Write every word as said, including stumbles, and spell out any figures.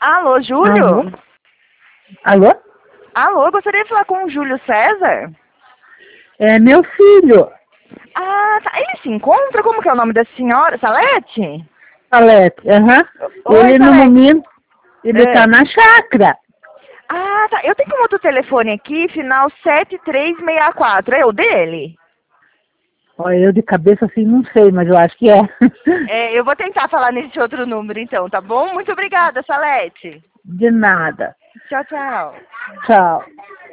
Alô, Júlio? Alô? Alô? Alô, gostaria de falar com o Júlio César? É meu filho, Ah, tá. Ele se encontra? Como que é o nome da senhora? Salete? Salete. Aham. Oi, Ele no Salete. momento, ele É. tá na chácara. Ah, tá. Eu tenho como outro telefone aqui, final sete três seis quatro. É o dele? Olha, eu de cabeça assim não sei, mas eu acho que é. É, eu vou tentar falar nesse outro número então, tá bom? Muito obrigada, Salete. De nada. Tchau, tchau. Tchau.